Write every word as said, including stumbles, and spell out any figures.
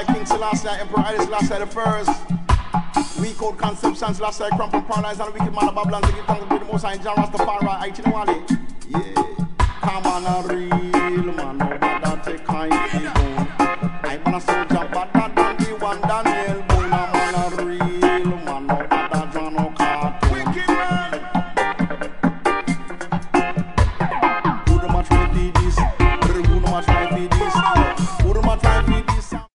Selassie, King Selassie, Emperor Haile Selassie the first. We code conceptions, Selassie, Crumple, Paralyze, and the wicked man of Babylon, to give thanks to the Most High, Jah Rastafari, Aichino Wale. Yeah, come on, read.